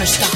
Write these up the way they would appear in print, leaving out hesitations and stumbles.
never stop.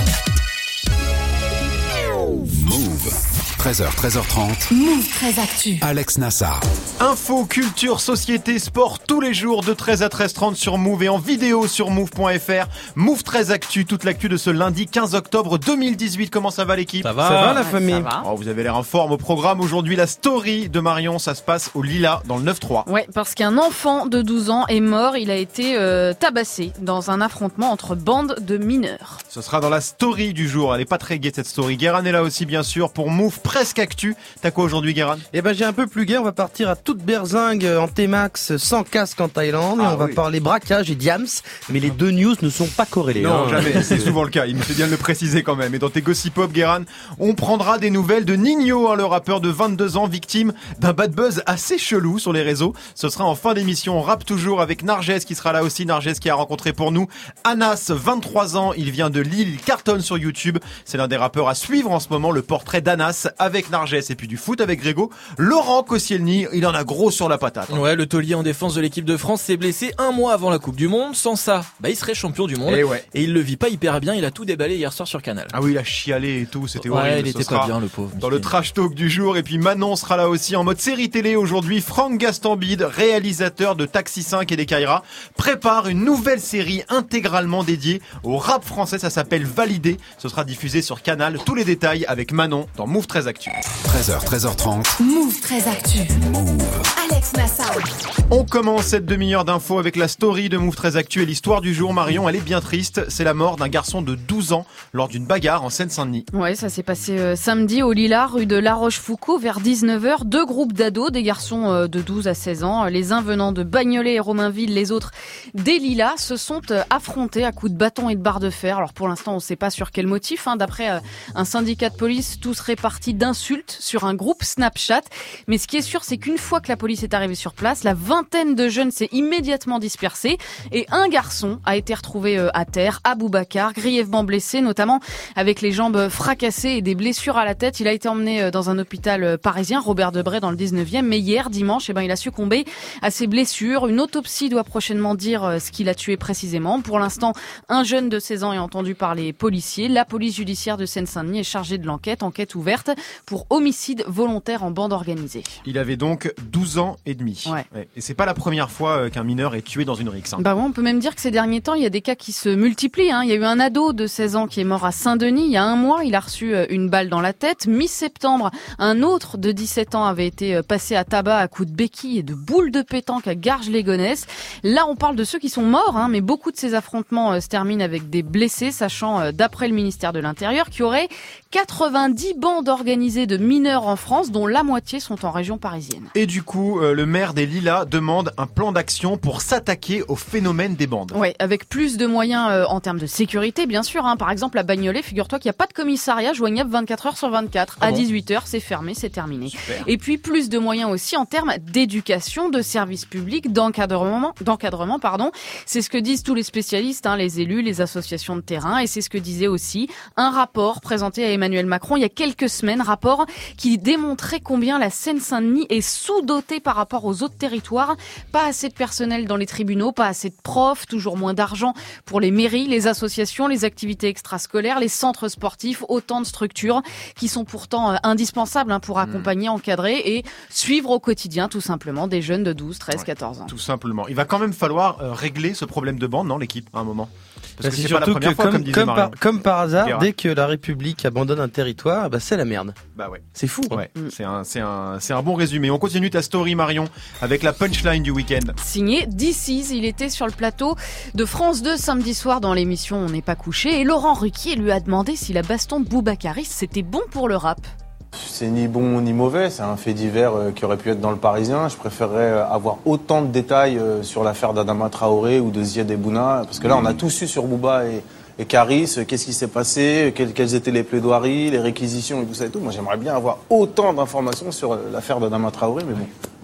Move. 13h, 13h30. Move 13 Actu. Alex Nassar. Info, culture, société, sport, tous les jours de 13 à 13h30 sur Move et en vidéo sur Move.fr. Move 13 Actu, toute l'actu de ce lundi 15 octobre 2018. Comment ça va l'équipe ? Ça va la famille. Oh, vous avez l'air en forme au programme. Aujourd'hui, la story de Marion, ça se passe au Lila dans le 9-3. Ouais, parce qu'un enfant de 12 ans est mort. Il a été tabassé dans un affrontement entre bandes de mineurs. Ce sera dans la story du jour. Elle est pas très gaie cette story. Guérin est là aussi bien sûr pour Move Presque Actu. T'as quoi aujourd'hui Guérin ? Eh ben j'ai un peu plus gai, on va partir à toute berzingue en T-Max sans casque en Thaïlande et on va parler braquage et diams, mais les deux news ne sont pas corrélées. Non, jamais, c'est souvent le cas, il me fait bien de le préciser quand même. Et dans tes gossip pop Guérin, on prendra des nouvelles de Nino, le rappeur de 22 ans victime d'un bad buzz assez chelou sur les réseaux. Ce sera en fin d'émission, on rappe toujours avec Narges qui sera là aussi, Narges qui a rencontré pour nous Anas, 23 ans, il vient de Lille, il cartonne sur YouTube. C'est l'un des rappeurs à suivre en ce moment, le portrait d'Anas avec Narges et puis du foot avec Grégo. Laurent Koscielny, il en a gros sur la patate. Ouais, le taulier en défense de l'équipe de France s'est blessé un mois avant la Coupe du Monde. Sans ça, il serait champion du monde. Et il le vit pas hyper bien, il a tout déballé hier soir sur Canal. Ah oui, il a chialé et tout, c'était ouais, horrible. Il était pas bien le pauvre. Dans le trash talk du jour, et puis Manon sera là aussi en mode série télé aujourd'hui. Franck Gastambide, réalisateur de Taxi 5 et des Kaira, prépare une nouvelle série intégralement dédiée au rap français, ça s'appelle Validé. Ce sera diffusé sur Canal. Tous les détails avec Manon dans Move 13 Actu. 13h, 13h30. Move 13 Actu. Move. Alex Nassar. On commence cette demi-heure d'infos avec la story de Move 13 Actu et l'histoire du jour. Marion, elle est bien triste. C'est la mort d'un garçon de 12 ans lors d'une bagarre en Seine-Saint-Denis. Ouais, ça s'est passé samedi au Lilas, rue de La Rochefoucauld, vers 19h. Deux groupes d'ados, des garçons de 12 à 16 ans, les uns venant de Bagnolet et Romainville, les autres des Lilas, se sont affrontés à coups de bâton et de barre de fer. Alors pour l'instant, on ne sait pas sur quel motif. D'après un syndicat de police, tout serait parti d'insultes sur un groupe Snapchat. Mais ce qui est sûr, c'est qu'une fois que la police est arrivée sur place, la vingtaine de jeunes s'est immédiatement dispersée et un garçon a été retrouvé à terre, Aboubacar, grièvement blessé, notamment avec les jambes fracassées et des blessures à la tête. Il a été emmené dans un hôpital parisien, Robert Debré, dans le 19e, mais hier, dimanche, il a succombé à ses blessures. Une autopsie doit prochainement dire ce qui l'a tué précisément. Pour l'instant, un jeune de 16 ans est entendu par les policiers. La police judiciaire de Seine-Saint-Denis est chargée de l'enquête, enquête ouverte pour homicide volontaire en bande organisée. Il avait donc 12 ans et demi. Ouais. Et c'est pas la première fois qu'un mineur est tué dans une rixe. On peut même dire que ces derniers temps, il y a des cas qui se multiplient. Il y a eu un ado de 16 ans qui est mort à Saint-Denis. Il y a un mois, il a reçu une balle dans la tête. Mi-septembre, un autre de 17 ans avait été passé à tabac à coups de béquilles et de boules de pétanque à Garges-les-Gonesse. Là, on parle de ceux qui sont morts, mais beaucoup de ces affrontements se terminent avec des blessés, sachant, d'après le ministère de l'Intérieur, qu'il y aurait 90 bandes organisées de mineurs en France, dont la moitié sont en région parisienne. Et du coup, le maire des Lilas demande un plan d'action pour s'attaquer au phénomène des bandes. Ouais, avec plus de moyens en termes de sécurité, bien sûr. Par exemple, à Bagnolet, figure-toi qu'il n'y a pas de commissariat joignable 24 heures sur 24. À 18h, c'est fermé, c'est terminé. Super. Et puis, plus de moyens aussi en termes d'éducation, de services publics, d'encadrement. C'est ce que disent tous les spécialistes, les élus, les associations de terrain. Et c'est ce que disait aussi un rapport présenté à Emmanuel Macron il y a quelques semaines. Rapport qui démontrait combien la Seine-Saint-Denis est sous-dotée par rapport aux autres territoires. Pas assez de personnel dans les tribunaux, pas assez de profs, toujours moins d'argent pour les mairies, les associations, les activités extrascolaires, les centres sportifs, autant de structures qui sont pourtant indispensables pour accompagner, encadrer et suivre au quotidien tout simplement des jeunes de 12, 13, 14 ans. Tout simplement. Il va quand même falloir régler ce problème de bande, non, l'équipe, à un moment. Parce que c'est pas la surtout première fois, comme disait Marion. comme par hasard, Guérin. dès que la République abandonne un territoire, c'est la merde. Bah ouais. C'est fou. Ouais, c'est un bon résumé. On continue ta story Marion avec la punchline du week-end. Signé DC's, il était sur le plateau de France 2 samedi soir dans l'émission On n'est pas couché et Laurent Ruquier lui a demandé si la baston de Boubacaris c'était bon pour le rap. C'est ni bon ni mauvais, c'est un fait divers qui aurait pu être dans le Parisien. Je préférerais avoir autant de détails sur l'affaire d'Adama Traoré ou de Ziad Ebouna, parce que là on a tout su sur Bouba et Caris, qu'est-ce qui s'est passé, quelles étaient les plaidoiries, les réquisitions et tout ça et tout. Moi j'aimerais bien avoir autant d'informations sur l'affaire d'Adama Traoré, mais bon,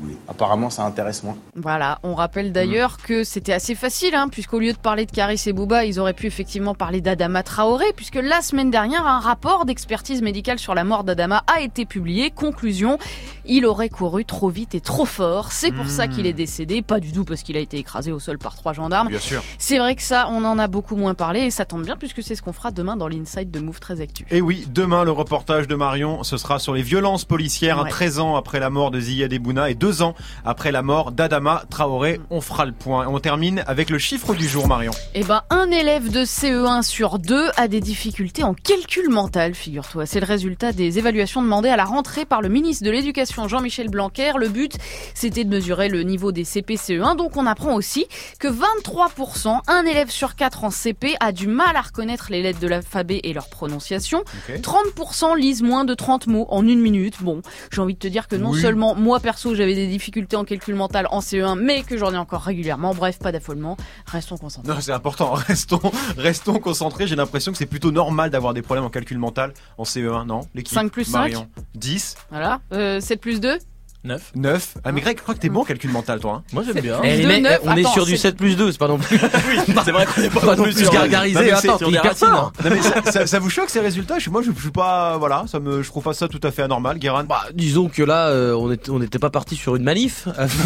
apparemment ça intéresse moins. Voilà, on rappelle d'ailleurs que c'était assez facile, puisqu'au lieu de parler de Karis et Bouba, ils auraient pu effectivement parler d'Adama Traoré, puisque la semaine dernière, un rapport d'expertise médicale sur la mort d'Adama a été publié. Conclusion, il aurait couru trop vite et trop fort. C'est pour ça qu'il est décédé, pas du tout parce qu'il a été écrasé au sol par 3 gendarmes. Bien sûr. C'est vrai que ça, on en a beaucoup moins parlé et ça tombe bien puisque c'est ce qu'on fera demain dans l'Inside de Move Très Actu. Et oui, demain, le reportage de Marion, ce sera sur les violences policières, 13 ans après la mort de Ziad Ebouna et 2 ans après la mort d'Adama Traoré. On fera le point. On termine avec le chiffre du jour, Marion. Un élève de CE1 sur 2 a des difficultés en calcul mental, figure-toi. C'est le résultat des évaluations demandées à la rentrée par le ministre de l'Éducation, Jean-Michel Blanquer. Le but, c'était de mesurer le niveau des CP CE1. Donc on apprend aussi que 23%, un élève sur 4 en CP, a du mal à reconnaître les lettres de l'alphabet et leur prononciation. 30% lisent moins de 30 mots en 1 minute. Bon, j'ai envie de te dire que non seulement moi perso j'avais des difficultés en calcul mental en CE1, mais que j'en ai encore régulièrement. Bref, pas d'affolement. Restons concentrés. Non, c'est important. Restons concentrés. J'ai l'impression que c'est plutôt normal d'avoir des problèmes en calcul mental en CE1, non? L'équipe 5 plus 5 Marion. 10. Voilà. 7 plus 2 9. Ah, mais Greg, je crois que t'es bon en calcul mental, toi. Moi, j'aime bien. On est sur du 7 plus 2, c'est pas non plus. C'est vrai qu'on est pas non plus gargarisé. Attends, t'es hyper fort. Non, mais ça vous choque ces résultats? Moi, je suis pas, voilà, je trouve pas ça tout à fait anormal, Guérin. Disons que là, on n'était pas parti sur une manif.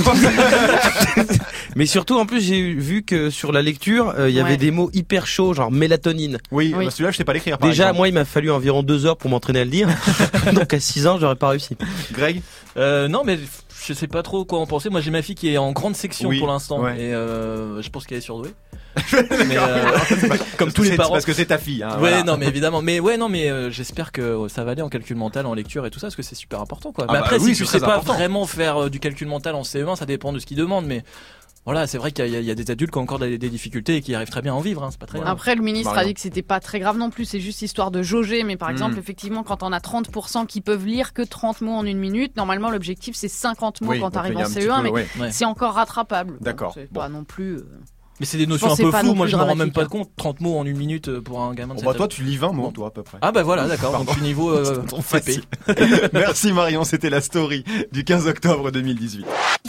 Mais surtout, en plus, j'ai vu que sur la lecture, il y avait des mots hyper chauds, genre mélatonine. Oui. Celui-là, je sais pas l'écrire. Déjà, moi, il m'a fallu environ 2 heures pour m'entraîner à le dire. Donc, à 6 ans, j'aurais pas réussi. Greg? Non, mais je sais pas trop quoi en penser. Moi, j'ai ma fille qui est en grande section pour l'instant. Et je pense qu'elle est surdouée. Mais comme tous les parents. Parce que c'est ta fille. Voilà. Non, mais évidemment. Mais j'espère que ça va aller en calcul mental, en lecture et tout ça, parce que c'est super important, quoi. Mais après, si tu sais pas vraiment faire du calcul mental en CE1, ça dépend de ce qu'ils demandent, mais. Voilà, c'est vrai qu'il y a des adultes qui ont encore des difficultés et qui arrivent très bien à en vivre, c'est pas très grave. Après, le ministre a dit que c'était pas très grave non plus, c'est juste histoire de jauger, mais par exemple, effectivement, quand on a 30% qui peuvent lire que 30 mots en 1 minute, normalement, l'objectif c'est 50 mots quand t'arrives en CE1, mais c'est encore rattrapable. D'accord. C'est pas non plus... Mais c'est des notions un peu floues, moi je me rends même pas compte, 30 mots en 1 minute pour un gamin de 7 ans. Toi tu lis 20 mots, toi à peu près. Ah voilà, d'accord, donc je suis niveau CP. Merci Marion, c'était la story du 15 octobre 2018.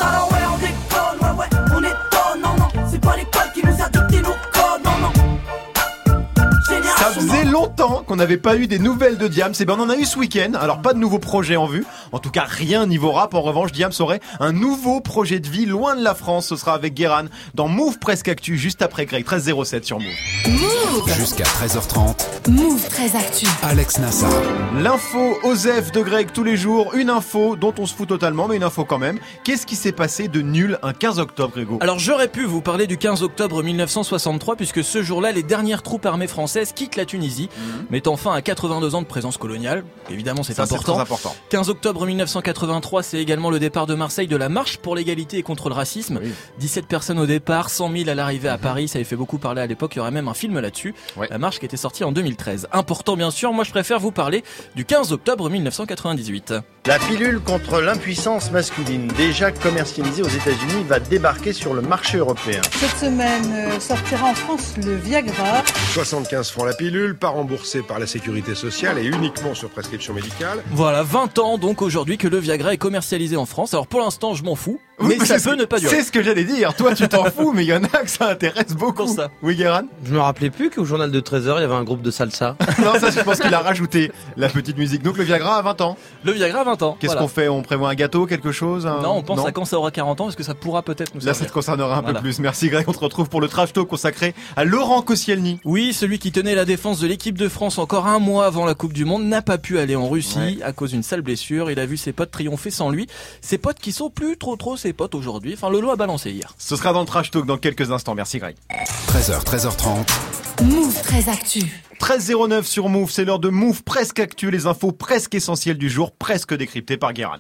Ça faisait longtemps qu'on n'avait pas eu des nouvelles de Diams. On en a eu ce week-end. Alors pas de nouveaux projets en vue. En tout cas rien niveau rap. En revanche, Diams aurait un nouveau projet de vie loin de la France. Ce sera avec Guéran dans Move Presque Actu juste après Greg. 13h07 sur Move. Jusqu'à 13h30. Move Très Actu. Alex Nassar. L'info Osef de Greg tous les jours. Une info dont on se fout totalement, mais une info quand même. Qu'est-ce qui s'est passé de nul un 15 octobre, Grégo? Alors j'aurais pu vous parler du 15 octobre 1963 puisque ce jour-là, les dernières troupes armées françaises quittent la Tunisie, mettant fin à 82 ans de présence coloniale. Évidemment, c'est important. C'est très important. 15 octobre 1983, c'est également le départ de Marseille de la marche pour l'égalité et contre le racisme. 17 personnes au départ, 100 000 à l'arrivée à Paris. Ça avait fait beaucoup parler à l'époque. Il y aurait même un film là-dessus. La marche qui était sortie en 2013. Important, bien sûr. Moi, je préfère vous parler du 15 octobre 1998. La pilule contre l'impuissance masculine, déjà commercialisée aux États-Unis, va débarquer sur le marché européen. Cette semaine sortira en France le Viagra. 75 francs la pilule, pas remboursée par la sécurité sociale et uniquement sur prescription médicale. Voilà, 20 ans donc aujourd'hui que le Viagra est commercialisé en France. Alors pour l'instant, je m'en fous, mais ça peut ne pas durer. C'est ce que j'allais dire. Toi, tu t'en fous, mais il y en a que ça intéresse beaucoup. Pour ça. Oui, Guéran? Je me rappelais plus qu'au journal de 13h, il y avait un groupe de salsa. Non, ça, je pense qu'il a rajouté la petite musique. Donc le Viagra à 20 ans. Le Viagra à 20 ans. Qu'est-ce qu'on fait? On prévoit un gâteau, quelque chose? Non, on pense à quand ça aura 40 ans, parce que ça pourra peut-être nous servir. Là, ça te concernera un peu plus. Merci Greg. On te retrouve pour le trash talk consacré à Laurent Koscielny. Oui, celui qui tenait la défense de l'équipe de France encore un mois avant la Coupe du Monde n'a pas pu aller en Russie à cause d'une sale blessure. Il a vu ses potes triompher sans lui. Ses potes qui sont plus trop ses potes aujourd'hui. Enfin, Lolo a balancé hier. Ce sera dans le trash talk dans quelques instants. Merci Greg. 13h, 13h30. Move Très Actu. 13h09 sur Move, c'est l'heure de Move Presque Actu, les infos presque essentielles du jour, presque décryptées par Guéran.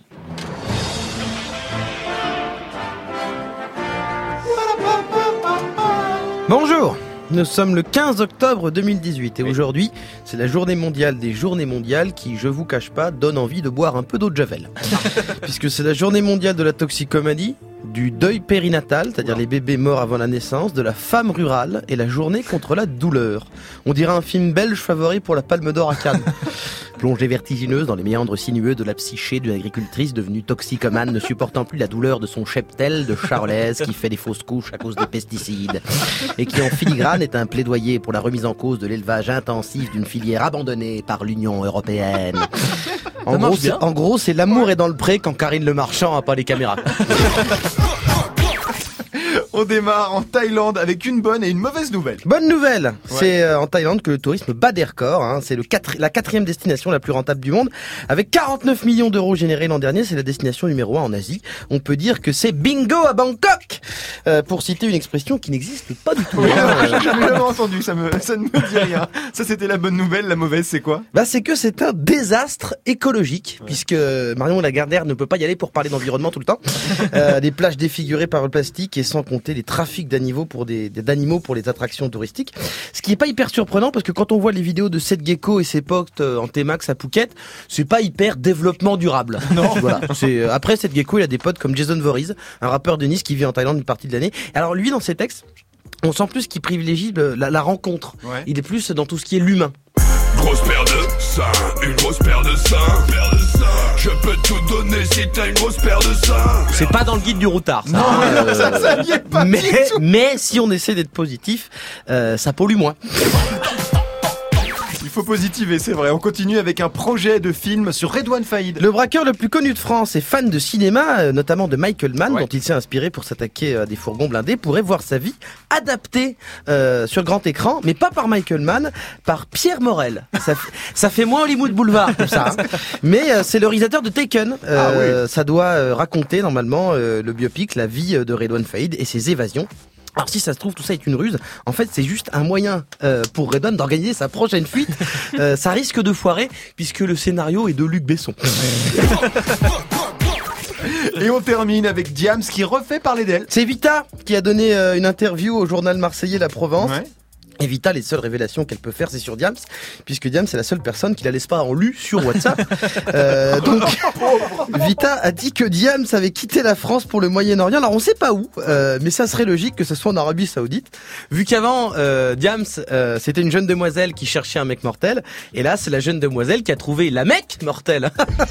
Bonjour, nous sommes le 15 octobre 2018 et aujourd'hui, c'est la journée mondiale des journées mondiales qui, je vous cache pas, donne envie de boire un peu d'eau de Javel. Puisque c'est la journée mondiale de la toxicomanie, du deuil périnatal, c'est-à-dire les bébés morts avant la naissance, de la femme rurale et la journée contre la douleur. On dirait un film belge favori pour la Palme d'Or à Cannes. Plongée vertigineuse dans les méandres sinueux de la psyché d'une agricultrice devenue toxicomane, ne supportant plus la douleur de son cheptel de charolaise qui fait des fausses couches à cause des pesticides. Et qui en filigrane est un plaidoyer pour la remise en cause de l'élevage intensif d'une filière abandonnée par l'Union européenne. En gros, c'est l'amour est dans le pré quand Karine Le Marchand a pas les caméras. On démarre en Thaïlande avec une bonne et une mauvaise nouvelle. Bonne nouvelle, c'est en Thaïlande que le tourisme bat des records. C'est la 4e destination la plus rentable du monde. Avec 49 millions d'euros générés l'an dernier, c'est la destination numéro 1 en Asie. On peut dire que c'est bingo à Bangkok, pour citer une expression qui n'existe pas du tout. J'ai jamais entendu, ça ne me dit rien. Ça c'était la bonne nouvelle, la mauvaise c'est quoi ? C'est que c'est un désastre écologique, puisque Marion Lagardère ne peut pas y aller pour parler d'environnement tout le temps. Des plages défigurées par le plastique et sans compter les trafics d'animaux pour les attractions touristiques. Ce qui est pas hyper surprenant parce que quand on voit les vidéos de Seth Gecko et ses potes en T-Max à Phuket, c'est pas hyper développement durable. Non. Voilà. Après Seth Gecko, il a des potes comme Jason Voorhees, un rappeur de Nice qui vit en Thaïlande une partie de l'année. Alors lui, dans ses textes, on sent plus qu'il privilégie la rencontre. Ouais. Il est plus dans tout ce qui est l'humain. Grosse paire de seins, une grosse paire de seins. Je peux tout donner si t'as une grosse paire de seins. C'est pas dans le guide du routard, ça. Non, ça y est pas. Mais si on essaie d'être positif, ça pollue moins. Il faut positiver, c'est vrai. On continue avec un projet de film sur Redouane Faïd. Le braqueur le plus connu de France et fan de cinéma, notamment de Michael Mann, dont il s'est inspiré pour s'attaquer à des fourgons blindés, pourrait voir sa vie adaptée sur grand écran, mais pas par Michael Mann, par Pierre Morel. Ça fait moins Hollywood Boulevard, tout ça. Mais c'est le réalisateur de Taken. Ça doit raconter normalement le biopic, la vie de Redouane Faïd et ses évasions. Alors si ça se trouve, tout ça est une ruse. En fait, c'est juste un moyen pour Redouane d'organiser sa prochaine fuite. Ça risque de foirer puisque le scénario est de Luc Besson. Et on termine avec Diams qui refait parler d'elle. C'est Vita qui a donné une interview au journal marseillais La Provence. Ouais. Et Vita, les seules révélations qu'elle peut faire, c'est sur Diams, puisque Diams, c'est la seule personne qui la laisse pas en lu sur WhatsApp. Donc, Vita a dit que Diams avait quitté la France pour le Moyen-Orient. Alors, on sait pas où, mais ça serait logique que ce soit en Arabie Saoudite. Vu qu'avant, Diams, c'était une jeune demoiselle qui cherchait un mec mortel. Et là, c'est la jeune demoiselle qui a trouvé la mec mortelle.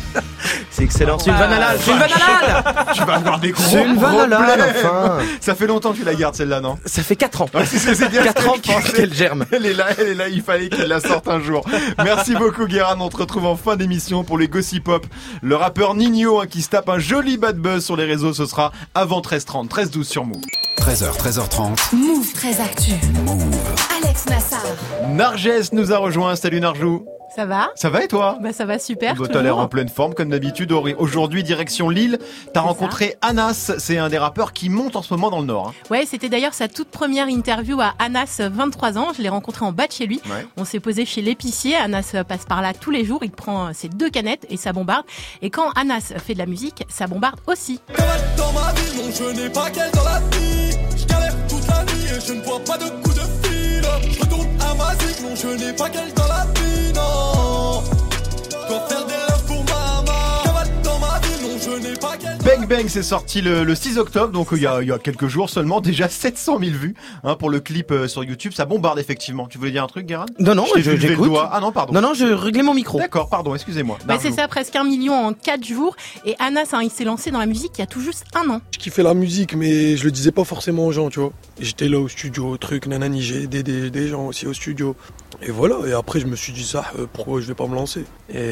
C'est excellent. C'est une vanne halal. C'est une vanne halal. Tu vas avoir des gros C'est une vanne halal, enfin. Ça fait longtemps que tu la gardes, celle-là, non? Ça fait 4 ans. Ouais, c'est bien 4 ans qu'elle germe. Elle est là, il fallait qu'il la sorte un jour. Merci beaucoup, Guérin. On te retrouve en fin d'émission pour les Gossip Pop. Le rappeur Nino, qui se tape un joli bad buzz sur les réseaux, ce sera avant 13h30, 13h12 sur Move. 13h, 13h30. Move 13 Actu. Move. Alex Nassar. Narges nous a rejoint. Salut Narjou. Ça va? Ça va et toi? Ça va super. T'as l'air en pleine forme comme d'habitude. Aujourd'hui, direction Lille. T'as rencontré Anas. C'est un des rappeurs qui monte en ce moment dans le Nord. Ouais, c'était d'ailleurs sa toute première interview à Anas, 23 ans. Je l'ai rencontré en bas de chez lui. Ouais. On s'est posé chez l'épicier. Anas passe par là tous les jours. Il prend ses 2 canettes et ça bombarde. Et quand Anas fait de la musique, ça bombarde aussi. Dans ma vie, non, je n'ai pas qu'elle dans la vie. Je galère toute la nuit et je ne vois pas de coup de fil. Je retourne à ma zik, non, je n'ai pas qu'elle dans la vie, non. Je dois faire des rêves pour maman. Dans ma vie, non, je n'ai pas qu'elle. Bang Bang, c'est sorti le 6 octobre, donc il y a quelques jours seulement, déjà 700 000 vues pour le clip sur YouTube. Ça bombarde effectivement. Tu voulais dire un truc, Guérin? Non, j'écoute. Ah non, pardon. Non, je réglais mon micro. D'accord, pardon, excusez-moi. C'est ça, presque 1 million en 4 jours. Et Anas, il s'est lancé dans la musique il y a tout juste 1 an. Je kiffais la musique, mais je le disais pas forcément aux gens, tu vois. J'étais là au studio, nanani, j'ai aidé des gens aussi au studio. Et voilà, et après je me suis dit ça, pourquoi je vais pas me lancer?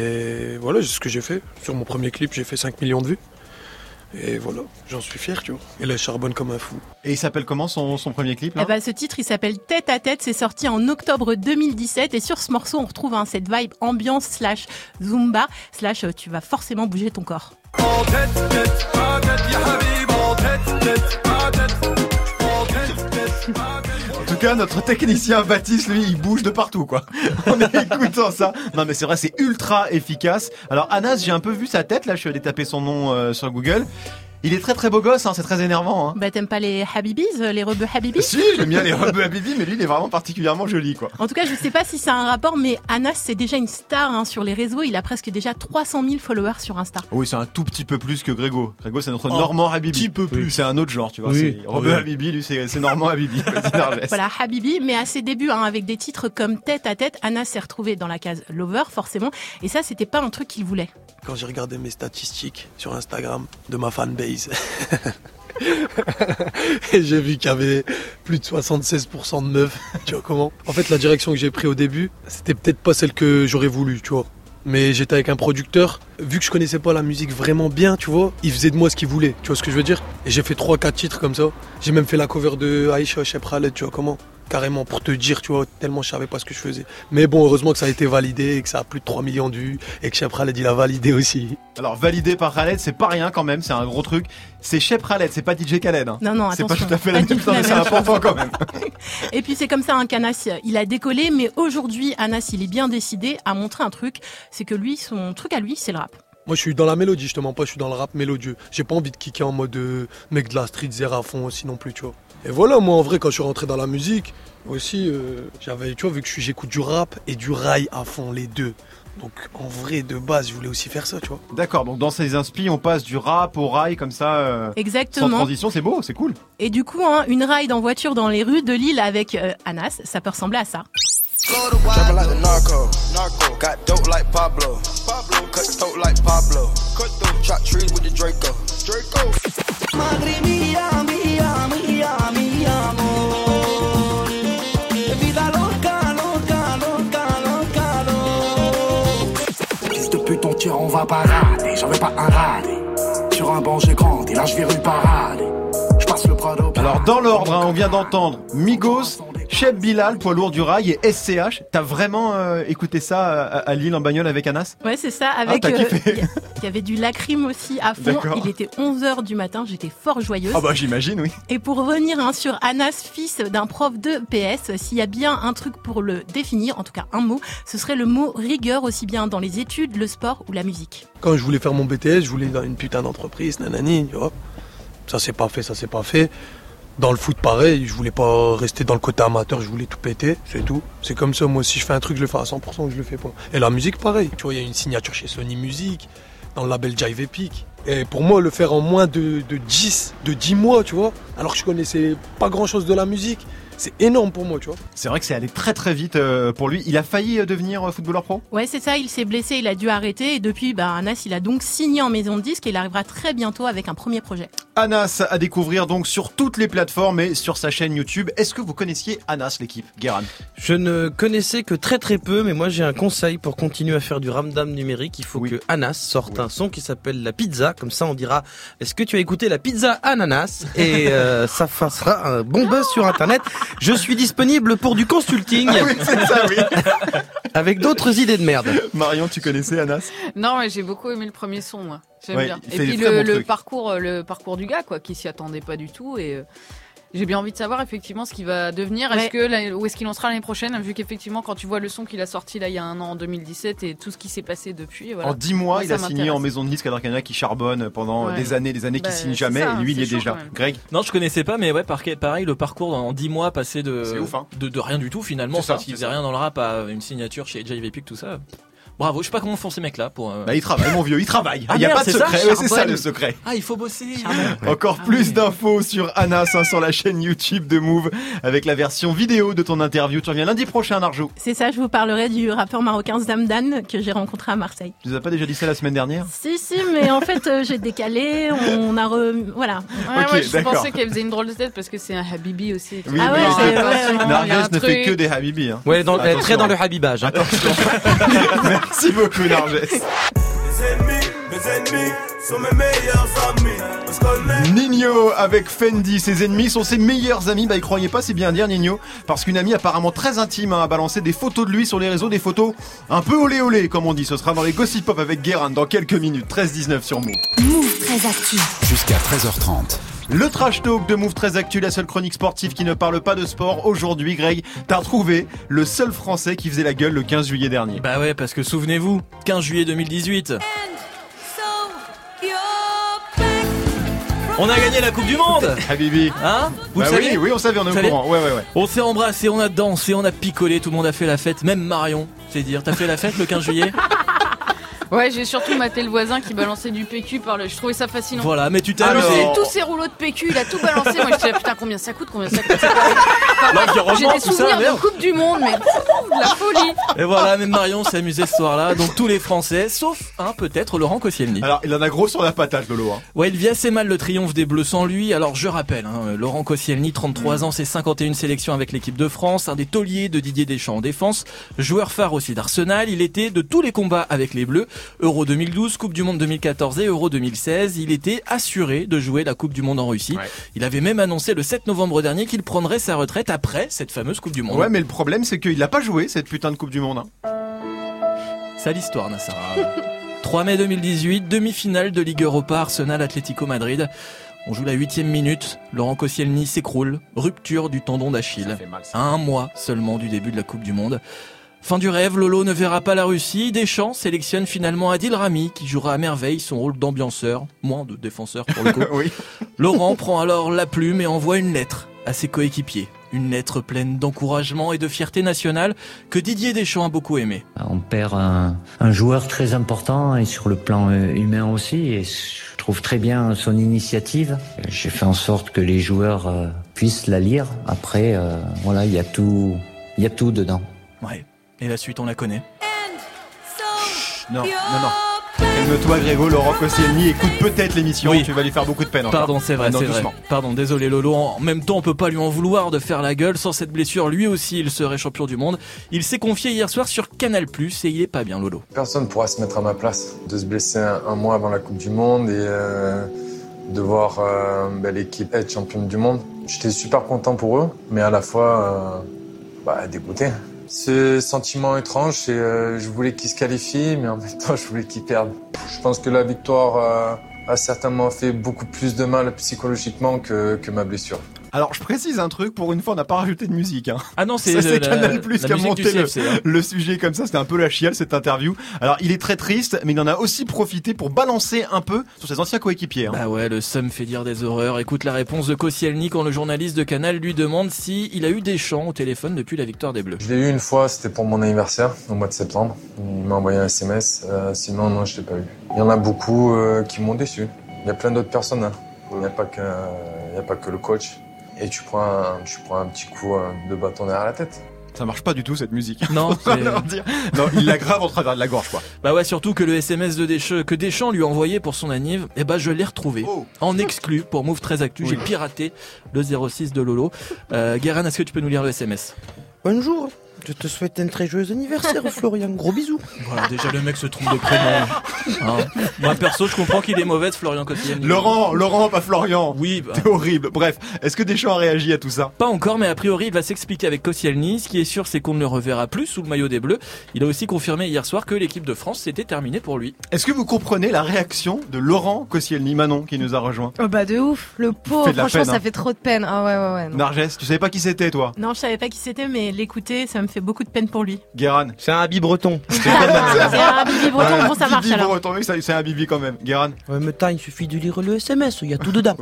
Et voilà, c'est ce que j'ai fait. Sur mon premier clip, j'ai fait 5 millions de vues. Et voilà, j'en suis fier, tu vois. Et là, je charbonne comme un fou. Et il s'appelle comment son premier clip là? Ce titre, il s'appelle Tête à Tête. C'est sorti en octobre 2017. Et sur ce morceau, on retrouve cette vibe ambiance / zumba / tu vas forcément bouger ton corps. En tête, tête, à tête, ya habib, en tête, tête, à tête, en tête, tête, à tête. En tout cas, notre technicien Baptiste, lui, il bouge de partout, quoi. En écoutant ça. Non, mais c'est vrai, c'est ultra efficace. Alors, Anas, j'ai un peu vu sa tête, là, je suis allé taper son nom sur Google. Il est très très beau gosse, c'est très énervant. Bah t'aimes pas les Habibis, les rebeux Habibis? Si, j'aime bien les rebeux Habibi, mais lui il est vraiment particulièrement joli quoi. En tout cas, je sais pas si c'est un rapport, mais Anas c'est déjà une star sur les réseaux. Il a presque déjà 300 000 followers sur Insta. Oui, c'est un tout petit peu plus que Grégo. Grégo c'est notre Normand Habibi. Un petit peu plus. C'est un autre genre, tu vois. Oui. C'est rebeux Habibi, lui c'est Normand Habibi. Voilà, Habibi, mais à ses débuts, avec des titres comme Tête à Tête, Anas s'est retrouvé dans la case Lover, forcément. Et ça, c'était pas un truc qu'il voulait. Quand j'ai regardé mes statistiques sur Instagram de ma fanbase, et j'ai vu qu'il y avait plus de 76% de meufs. Tu vois comment? En fait, la direction que j'ai prise au début, c'était peut-être pas celle que j'aurais voulu, tu vois. Mais j'étais avec un producteur, vu que je connaissais pas la musique vraiment bien, tu vois, il faisait de moi ce qu'il voulait, tu vois ce que je veux dire? Et j'ai fait 3-4 titres comme ça. J'ai même fait la cover de Aïcha Cheb Khaled, tu vois comment? Carrément, pour te dire, tu vois, tellement je savais pas ce que je faisais. Mais bon, heureusement que ça a été validé et que ça a plus de 3 millions de vues et que Cheb Khaled, il a validé aussi. Alors, validé par Khaled, c'est pas rien quand même, c'est un gros truc. C'est Cheb Khaled, c'est pas DJ Khaled. Non, c'est attention. pas tout à fait la même chose, mais c'est important quand même. Et puis c'est comme ça qu'Anas, il a décollé, mais aujourd'hui, Anas, il est bien décidé à montrer un truc, c'est que lui, son truc à lui, c'est le rap. Moi, je suis dans la mélodie, je te mens pas, je suis dans le rap mélodieux. J'ai pas envie de kicker en mode mec de la street zère à fond aussi non plus, tu vois. Et voilà, moi en vrai, quand je suis rentré dans la musique, aussi, j'avais, tu vois, vu que j'écoute du rap et du rail à fond, les deux. Donc en vrai, de base, je voulais aussi faire ça, tu vois. D'accord, donc dans ces inspi, on passe du rap au rail comme ça. Exactement. Sans transition, c'est beau, c'est cool. Et du coup, une ride en voiture dans les rues de Lille avec Anas, ça peut ressembler à ça. Trapping like the narco. Got dope like Pablo. Cut throat like Pablo. Chop trees with the Draco. Madre mía, mía, mía, mi amor. Vida loca, loca, loca, loca, loca. Fils de pute, on tire, on va parader. J'en veux pas un radé. Sur un banc, j'ai grandi, là je vais rue parader. Je passe le Prado. Alors dans l'ordre, on vient d'entendre Migos, Cheb Bilal, poids lourd du rail, et SCH. T'as vraiment écouté ça à Lille en bagnole avec Anas? Ouais, c'est ça. Avec, il y avait du lacryme aussi à fond. D'accord. Il était 11h du matin, j'étais fort joyeuse. Ah bah j'imagine, oui. Et pour revenir sur Anas, fils d'un prof de PS, s'il y a bien un truc pour le définir, en tout cas un mot, ce serait le mot rigueur, aussi bien dans les études, le sport ou la musique. Quand je voulais faire mon BTS, je voulais dans une putain d'entreprise, nanani, tu vois. Ça s'est pas fait. Dans le foot, pareil, je voulais pas rester dans le côté amateur, je voulais tout péter, c'est tout. C'est comme ça, moi, si je fais un truc, je le fais à 100% ou je le fais pas. Et la musique, pareil. Tu vois, il y a une signature chez Sony Music, dans le label Jive Epic. Et pour moi, le faire en moins de 10 mois, tu vois, alors que je connaissais pas grand-chose de la musique, c'est énorme pour moi, tu vois. C'est vrai que c'est allé très très vite pour lui. Il a failli devenir footballeur pro? Ouais, c'est ça, il s'est blessé, il a dû arrêter. Et depuis, Anas, il a donc signé en maison de disque et il arrivera très bientôt avec un premier projet. Anas à découvrir donc sur toutes les plateformes et sur sa chaîne YouTube. Est-ce que vous connaissiez Anas, l'équipe, Guéran? Je ne connaissais que très très peu, mais moi j'ai un conseil pour continuer à faire du ramdam numérique. Il faut que Anas sorte un son qui s'appelle La Pizza. Comme ça on dira, est-ce que tu as écouté La Pizza Ananas? Et ça fera un bon buzz sur Internet. Je suis disponible pour du consulting. Ah oui, c'est ça, oui. Avec d'autres idées de merde. Marion, tu connaissais Anas? Non, mais j'ai beaucoup aimé le premier son, moi. J'aime bien. Et puis le parcours du gars, quoi, qui s'y attendait pas du tout. Et j'ai bien envie de savoir effectivement ce qu'il va devenir. Où est-ce qu'il en sera l'année prochaine? Vu qu'effectivement, quand tu vois le son qu'il a sorti là il y a un an en 2017 et tout ce qui s'est passé depuis. Voilà. En 10 mois, moi, il a signé en maison de disque alors qu'il y en a qui charbonnent pendant des années qui signent jamais. Ça, et lui, il y est chaud, déjà. Greg? Non, je connaissais pas, mais ouais, pareil, le parcours en 10 mois passé C'est ouf, hein. de rien du tout finalement. Parce qu'il faisait rien dans le rap à une signature chez Jive Epic, tout ça. Bravo, je sais pas comment font ces mecs-là pour. Bah, il travaille, mon vieux, il travaille. Ah, il y a merde, pas de c'est secret. ça, Ouais, c'est ça le secret. Ah, il faut bosser. Encore plus d'infos sur Anas sur la chaîne YouTube de Move avec la version vidéo de ton interview. Tu reviens lundi prochain, Narjo. C'est ça, je vous parlerai du rappeur marocain Zamdan que j'ai rencontré à Marseille. Tu nous as pas déjà dit ça la semaine dernière? Si, mais en fait, j'ai décalé, on a voilà. Ouais, je pensais qu'elle faisait une drôle de tête parce que c'est un Habibi aussi. Oui, Narges ne fait que des Habibi. Hein. Ouais, très dans le habibage. Attention. Merci beaucoup, Narges. Mes ennemis sont mes meilleurs amis. Nino avec Fendi, ses ennemis sont ses meilleurs amis. Bah, il croyait pas, c'est bien dire, Nino, parce qu'une amie apparemment très intime a balancé des photos de lui sur les réseaux, des photos un peu olé olé, comme on dit. Ce sera dans les Gossip Pop avec Guéran dans quelques minutes. 13-19 sur Move. Move très actu. Jusqu'à 13h30. Le trash talk de Move très actu, la seule chronique sportive qui ne parle pas de sport. Aujourd'hui, Greg, t'as retrouvé le seul Français qui faisait la gueule le 15 juillet dernier. Bah ouais, parce que souvenez-vous, 15 juillet 2018. On a gagné la Coupe du Monde. Habibi. Hein? Vous le savez? Oui, on savait, on est au courant. Ouais. On s'est embrassé, on a dansé, on a picolé, tout le monde a fait la fête, même Marion. C'est dire, t'as fait la fête le 15 juillet? Ouais, j'ai surtout maté le voisin qui balançait du PQ par le. Je trouvais ça fascinant. Voilà, mais tu t'es amusé. amusé. Tous ces rouleaux de PQ, il a tout balancé. Moi, je disais putain, combien ça coûte? J'ai des souvenirs de Coupe du Monde, mais de la folie. Et voilà, même Marion s'est amusée ce soir-là. Donc tous les Français, sauf peut-être Laurent Koscielny. Alors, il en a gros sur la patate, Lolo. Ouais, il vit assez mal le triomphe des Bleus sans lui. Alors je rappelle, Laurent Koscielny, 33 ans, c'est 51 sélections avec l'équipe de France, un des tauliers de Didier Deschamps en défense, joueur phare aussi d'Arsenal. Il était de tous les combats avec les Bleus. Euro 2012, Coupe du Monde 2014 et Euro 2016. Il était assuré de jouer la Coupe du Monde en Russie. Ouais. Il avait même annoncé le 7 novembre dernier qu'il prendrait sa retraite après cette fameuse Coupe du Monde. Ouais, mais le problème, c'est qu'il n'a pas joué cette putain de Coupe du Monde. C'est l'histoire, Nassar. 3 mai 2018, demi-finale de Ligue Europa, Arsenal Atlético Madrid. On joue la 8e minute, Laurent Koscielny s'écroule, rupture du tendon d'Achille. À un mois seulement du début de la Coupe du Monde. Fin du rêve, Lolo ne verra pas la Russie. Deschamps sélectionne finalement Adil Rami, qui jouera à merveille son rôle d'ambianceur, moins de défenseur pour le coup. Oui. Laurent prend alors la plume et envoie une lettre à ses coéquipiers. Une lettre pleine d'encouragement et de fierté nationale que Didier Deschamps a beaucoup aimé. On perd un joueur très important et sur le plan humain aussi, et je trouve très bien son initiative. J'ai fait en sorte que les joueurs puissent la lire. Après, voilà, il y a tout dedans. Ouais. Et la suite, on la connaît. Non. Calme-toi, Grégo. Laurent Koscielny écoute peut-être l'émission. Oui. Tu vas lui faire beaucoup de peine. Pardon, c'est vrai. Pardon, désolé Lolo. En même temps, on peut pas lui en vouloir de faire la gueule. Sans cette blessure, lui aussi, il serait champion du monde. Il s'est confié hier soir sur Canal+, et il est pas bien, Lolo. Personne pourra se mettre à ma place. De se blesser un mois avant la Coupe du Monde et de voir l'équipe être championne du monde. J'étais super content pour eux, mais à la fois dégoûté. Ce sentiment étrange, c'est je voulais qu'ils se qualifient, mais en même temps, je voulais qu'ils perdent. Je pense que la victoire a certainement fait beaucoup plus de mal psychologiquement que ma blessure. Alors, je précise un truc, pour une fois, on n'a pas rajouté de musique. Ah non, c'est Canal+ qui a monté le sujet comme ça. C'était un peu la chiale, cette interview. Alors, il est très triste, mais il en a aussi profité pour balancer un peu sur ses anciens coéquipiers. Bah ouais, le seum fait dire des horreurs. Écoute la réponse de Koscielny quand le journaliste de Canal lui demande s'il a eu Deschamps au téléphone depuis la victoire des Bleus. Je l'ai eu une fois, c'était pour mon anniversaire, au mois de septembre. Il m'a envoyé un SMS, sinon non, je l'ai pas eu. Il y en a beaucoup qui m'ont déçu. Il y a plein d'autres personnes. Il n'y a pas que le coach. Et tu prends un petit coup de bâton derrière la tête. Ça marche pas du tout cette musique. Non, non, il la grave en travers de la gorge quoi. Bah ouais, surtout que le SMS que Deschamps lui a envoyé pour son anniv, je l'ai retrouvé en exclu pour Move 13 Actu. Oui. J'ai piraté le 06 de Lolo. Guérin, est-ce que tu peux nous lire le SMS? Bonjour. Je te souhaite un très joyeux anniversaire, Florian. Gros bisous. Voilà, déjà le mec se trompe de prénom. Moi perso, je comprends qu'il est mauvais, Florian Koscielny. Laurent, pas Florian. Oui. T'es horrible. Bref, est-ce que Deschamps a réagi à tout ça? Pas encore, mais a priori, il va s'expliquer avec Koscielny. Ce qui est sûr, c'est qu'on ne le reverra plus sous le maillot des Bleus. Il a aussi confirmé hier soir que l'équipe de France s'était terminée pour lui. Est-ce que vous comprenez la réaction de Laurent Koscielny, Manon, qui nous a rejoint? Oh bah de ouf, le pauvre. Franchement, ça fait trop de peine. Ah ouais. Non. Narges, tu savais pas qui c'était, toi? Non, je savais pas qui c'était, mais l'écouter, ça me fait beaucoup de peine pour lui. Guéran. C'est un Habibi breton. C'est un Habibi breton, bon ça marche alors. Breton, oui, c'est un Habibi quand même. Guéran. Ouais, mais il suffit de lire le SMS, il y a tout dedans.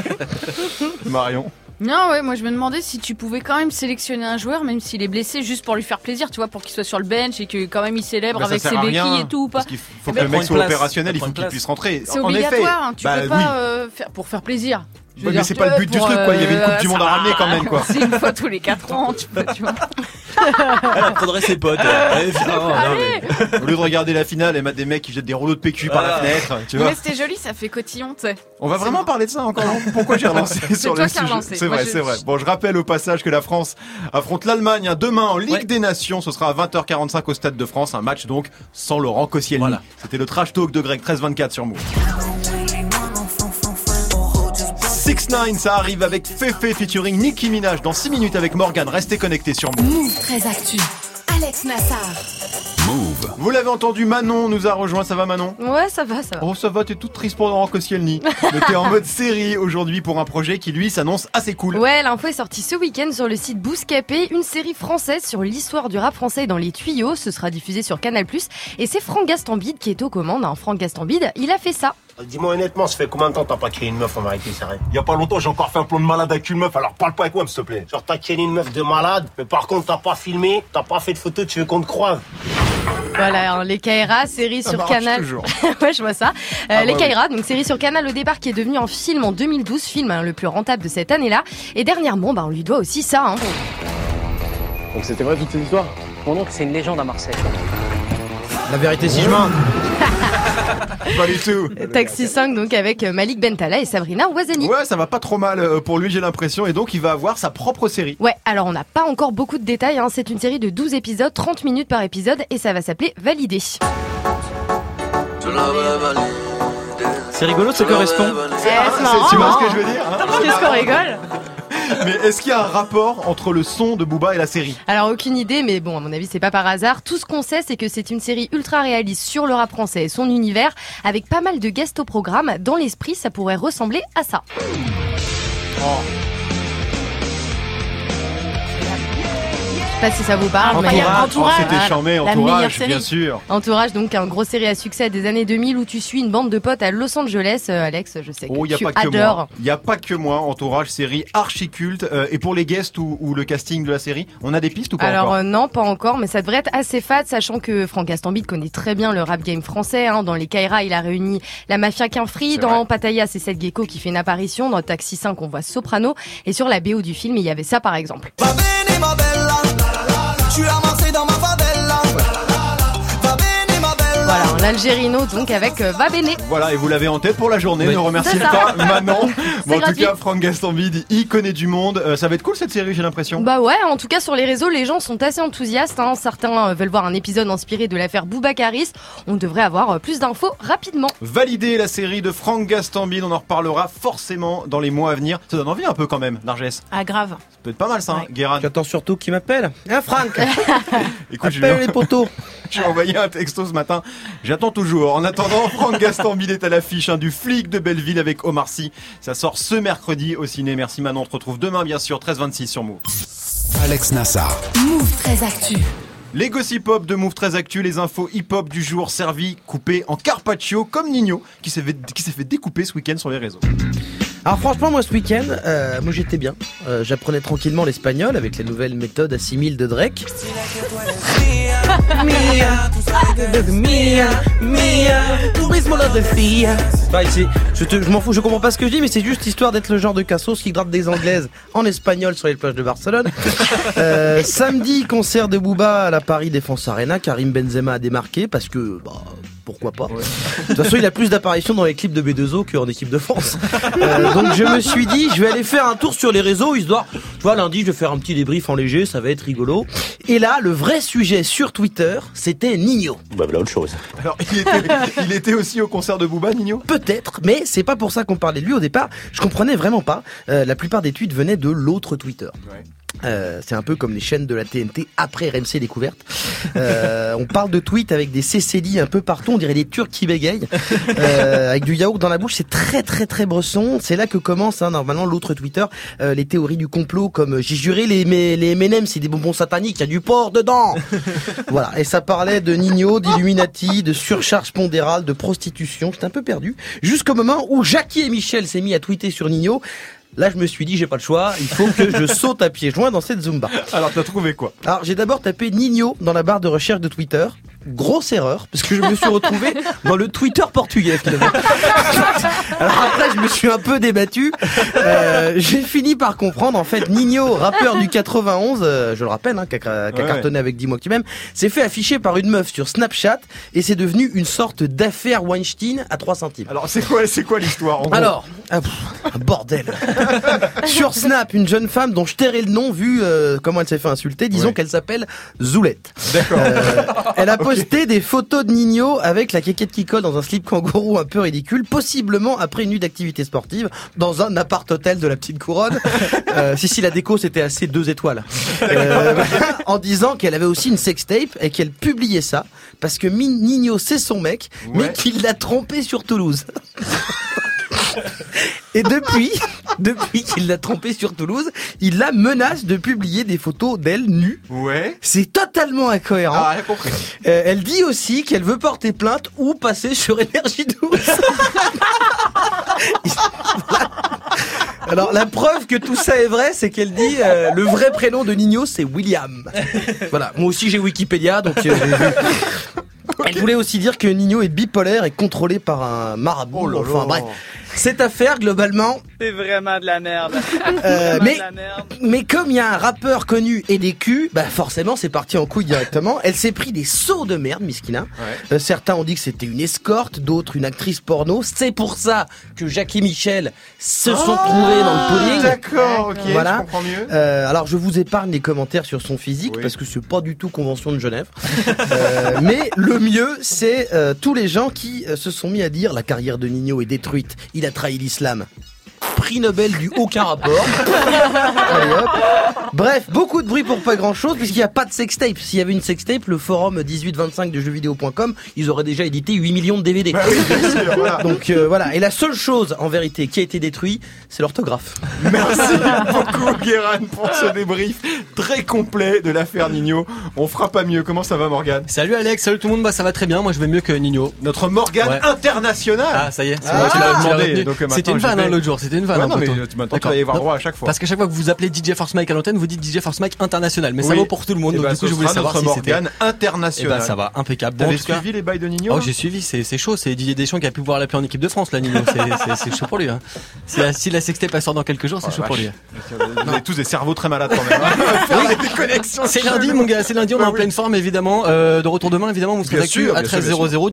Marion. Non, ouais, moi je me demandais si tu pouvais quand même sélectionner un joueur, même s'il est blessé, juste pour lui faire plaisir, tu vois, pour qu'il soit sur le bench et que quand même il célèbre avec ses béquilles et tout ou pas. Parce qu'il faut que le mec soit opérationnel, il faut qu'il puisse rentrer. C'est obligatoire, tu peux pas faire pour faire plaisir. Mais c'est pas le but du truc, quoi. Il y avait une Coupe du Monde à ramener quand même, quoi. C'est une fois tous les 4 ans, tu vois. Elle apprendrait ses potes. Allez, au lieu de regarder la finale et mettre des mecs qui jettent des rouleaux de PQ par la fenêtre, tu vois. Mais c'était joli, ça fait cotillon, tu sais. On va vraiment parler de ça encore. Pourquoi j'ai relancé sur le sujet? C'est vrai. Bon, je rappelle au passage que la France affronte l'Allemagne demain en Ligue des Nations. Ce sera à 20h45 au Stade de France. Un match donc sans Laurent Koscielny. Voilà. C'était le trash talk de Greg 1324 sur Move. 6ix9ine, ça arrive avec Fefe featuring Nicki Minaj dans 6 minutes avec Morgane. Restez connectés sur Move. Move 13 Actu. Alex Nassar. Move. Vous l'avez entendu, Manon nous a rejoint. Ça va, Manon? Ouais, ça va. Oh, ça va, t'es toute triste pour Laurent Koscielny. Mais t'es en mode série aujourd'hui pour un projet qui, lui, s'annonce assez cool. Ouais, l'info est sortie ce week-end sur le site Bouscapé. Une série française sur l'histoire du rap français dans les tuyaux. Ce sera diffusé sur Canal+. Et c'est Franck Gastambide qui est aux commandes. Franck Gastambide, il a fait ça. Dis-moi honnêtement, ça fait combien de temps t'as pas créé une meuf en vérité, ça arrête? Il y a pas longtemps, j'ai encore fait un plan de malade avec une meuf, alors parle pas avec moi, s'il te plaît. Genre t'as créé une meuf de malade, mais par contre t'as pas filmé, t'as pas fait de photos, tu veux qu'on te croive? Voilà, hein, les Kaira, série sur Canal. Ouais, je vois ça. Les Kaira, donc série sur Canal au départ qui est devenue un film en 2012, film le plus rentable de cette année-là. Et dernièrement, on lui doit aussi ça. Hein. Donc c'était vrai toute cette histoire? Mon oncle, c'est une légende à Marseille. La vérité si je mens. Pas du tout. Taxi 5 donc avec Malik Bentala et Sabrina Ouazani. Ouais, ça va pas trop mal pour lui, j'ai l'impression, et donc il va avoir sa propre série. Ouais, alors on n'a pas encore beaucoup de détails, hein. C'est une série de 12 épisodes, 30 minutes par épisode, et ça va s'appeler Validé. C'est rigolo, ça correspond. Tu vois ce que je veux dire, hein? Qu'est-ce qu'on rigole? Mais est-ce qu'il y a un rapport entre le son de Booba et la série? Alors aucune idée, mais bon, à mon avis c'est pas par hasard. Tout ce qu'on sait, c'est que c'est une série ultra réaliste sur le rap français et son univers, avec pas mal de guests au programme. Dans l'esprit, ça pourrait ressembler à ça. Je sais pas si ça vous parle. Entourage, c'était charmé, Entourage, bien sûr. Entourage, donc un gros série à succès des années 2000 où tu suis une bande de potes à Los Angeles. Alex, je sais que tu adores. Il y a pas que moi, Entourage, série archi culte. Et pour les guests ou le casting de la série, on a des pistes ou pas encore? Alors non, pas encore, mais ça devrait être assez fat, sachant que Franck Gastambide connaît très bien le rap game français. Hein. Dans les Kaira, il a réuni la Mafia Quinfree. Dans Pattaya, c'est Seth Gecko qui fait une apparition. Dans Taxi 5, on voit Soprano. Et sur la BO du film, il y avait ça par exemple. Je suis amassé dans ma favela. Voilà, l'Algérino donc avec Va Bene. Voilà, et vous l'avez en tête pour la journée, ne remerciez pas Manon. Bon, en tout cas, Franck Gastambide, il connaît du monde. Ça va être cool cette série, j'ai l'impression. Bah ouais, en tout cas sur les réseaux, les gens sont assez enthousiastes. Hein. Certains veulent voir un épisode inspiré de l'affaire Boubacaris. On devrait avoir plus d'infos rapidement. Valider la série de Franck Gastambide, on en reparlera forcément dans les mois à venir. Ça donne envie un peu quand même, Narges. Ah grave. Ça peut être pas mal ça, hein, Guérin. J'attends surtout qu'il m'appelle. Hein, Franck. Écoute, appelle les poteaux. J'ai envoyé un texto ce matin. J'attends toujours. En attendant, Franck Gastambide est à l'affiche du flic de Belleville avec Omar Sy. Ça sort ce mercredi au ciné. Merci Manon. On te retrouve demain, bien sûr, 13h26 sur Move. Alex Nassar. Move 13 Actu. Les gossip hop de Move 13 Actu, les infos hip-hop du jour servis, coupés en carpaccio, comme Nino, qui s'est fait découper ce week-end sur les réseaux. Alors franchement, moi ce week-end, moi j'étais bien. J'apprenais tranquillement l'espagnol avec les nouvelles méthodes assimile de Drake. Je m'en fous, je comprends pas ce que je dis, mais c'est juste histoire d'être le genre de cassos qui gratte des anglaises en espagnol sur les plages de Barcelone. Samedi, concert de Booba à la Paris Défense Arena. Karim Benzema a démarqué parce que pourquoi pas. Ouais. De toute façon, il a plus d'apparitions dans les clips de B2O qu'en équipe de France. Donc je me suis dit, je vais aller faire un tour sur les réseaux, histoire, tu vois, lundi, je vais faire un petit débrief en léger, ça va être rigolo. Et là, le vrai sujet sur Twitter, c'était Nino. Bah voilà autre chose. Alors, il était aussi au concert de Booba, Nino ? Peut-être, mais c'est pas pour ça qu'on parlait de lui au départ. Je comprenais vraiment pas. La plupart des tweets venaient de l'autre Twitter. Ouais. C'est un peu comme les chaînes de la TNT après RMC Découverte. On parle de tweets avec des CCD un peu partout, on dirait des Turcs qui bégayent, avec du yaourt dans la bouche. C'est très très très bresson. C'est là que commence normalement l'autre Twitter, les théories du complot comme j'ai juré les M&M c'est des bonbons sataniques, il y a du porc dedans. Voilà, et ça parlait de Nino, d'Illuminati, de surcharge pondérale, de prostitution. J'étais un peu perdu jusqu'au moment où Jackie et Michel s'est mis à tweeter sur Nino. Là, je me suis dit, j'ai pas le choix, il faut que je saute à pieds joints dans cette Zumba. Alors, t'as trouvé quoi ? Alors, j'ai d'abord tapé Nino dans la barre de recherche de Twitter. Grosse erreur, parce que je me suis retrouvé dans le Twitter portugais, finalement. Alors après, je me suis un peu débattu. J'ai fini par comprendre, en fait, Nino, rappeur du 91, je le rappelle, qui a cartonné avec 10 mois que tu m'aimes, s'est fait afficher par une meuf sur Snapchat, et c'est devenu une sorte d'affaire Weinstein à 3 centimes. Alors, c'est quoi l'histoire, en gros ? Alors, un bordel. Sur Snap, une jeune femme dont je tairai le nom, vu comment elle s'est fait insulter, disons qu'elle s'appelle Zoulette. D'accord. Elle a posté des photos de Nino avec la quéquette qui colle dans un slip kangourou un peu ridicule, possiblement après une nuit d'activité sportive dans un appart-hôtel de la Petite Couronne. Si la déco c'était assez 2 étoiles. En disant qu'elle avait aussi une sextape et qu'elle publiait ça parce que Nino c'est son mec, mais qu'il l'a trompé sur Toulouse. Et depuis, depuis qu'il l'a trompée sur Toulouse, il la menace de publier des photos d'elle nue. Ouais. C'est totalement incohérent. Ah, j'ai compris. Elle dit aussi qu'elle veut porter plainte ou passer sur Énergie 12. Alors la preuve que tout ça est vrai, c'est qu'elle dit le vrai prénom de Nino c'est William. Voilà, moi aussi j'ai Wikipédia donc j'ai vu. Elle voulait aussi dire que Nino est bipolaire et contrôlé par un marabout. Enfin bref, cette affaire globalement. C'est vraiment de la merde. Mais comme il y a un rappeur connu et des culs, bah forcément c'est parti en couille directement. Elle s'est pris des sauts de merde, Miskina. Ouais. Certains ont dit que c'était une escorte, d'autres une actrice porno. C'est pour ça que Jacques et Michel se sont trouvés dans le pudding. D'accord, ok, voilà. Je comprends mieux. Alors je vous épargne les commentaires sur son physique parce que c'est pas du tout convention de Genève. Mais le mieux, c'est tous les gens qui se sont mis à dire la carrière de Nino est détruite. Il a trahi l'islam. Prix Nobel du aucun rapport. Allez, hop. Bref, beaucoup de bruit pour pas grand chose puisqu'il n'y a pas de sextape. S'il y avait une sextape, le forum 1825 de jeuxvideo.com, ils auraient déjà édité 8 millions de DVD. Bah oui, bien sûr, voilà. Donc voilà. Et la seule chose en vérité qui a été détruite, c'est l'orthographe. Merci beaucoup Guéran pour ce débrief très complet de l'affaire Nino. On fera pas mieux. Comment ça va Morgane? Salut Alex, salut tout le monde, bah ça va très bien, moi je vais mieux que Nino. Notre Morgane international. Ah ça y est, tu l'as demandé. C'était une vanne l'autre jour, c'était une vanne. Ouais, non mais tu m'attends à y avoir droit à chaque fois. Parce qu'à chaque fois que vous appelez DJ Force Mike à l'antenne, vous dites DJ Force Mike international, mais ça vaut pour tout le monde. Donc du coup je voulais savoir si c'était Morgane international. Et bah ça va, impeccable. T'avais suivi les bails de Nino? Oh j'ai suivi, c'est chaud, c'est Didier Deschamps qui a pu pouvoir l'appeler en équipe de France là Nino, c'est chaud pour lui. Hein. Si la sextape elle sort dans quelques jours, c'est chaud pour lui. Vous avez tous des cerveaux très malades quand même. Des connexions. C'est lundi mon gars, c'est lundi, on est en pleine forme évidemment. De retour demain évidemment, vous serez d'actu à 13h00.